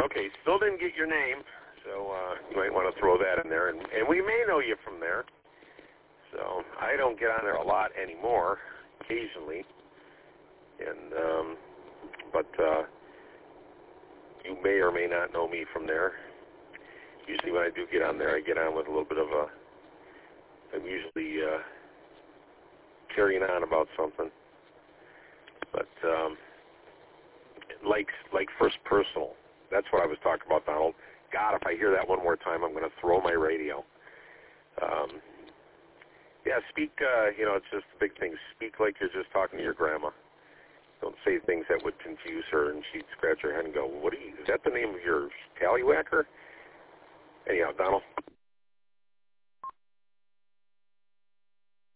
Okay, still didn't get your name, so you might want to throw that in there. And we may know you from there. So I don't get on there a lot anymore, occasionally. And but you may or may not know me from there. Usually when I do get on there, I get on with a little bit of I'm usually carrying on about something. But like first personal. That's what I was talking about, Donald. God, if I hear that one more time, I'm going to throw my radio. Yeah, speak, it's just the big thing. Speak like you're just talking to your grandma. Don't say things that would confuse her, and she'd scratch her head and go, is that the name of your tallywhacker? Anyhow, Donald,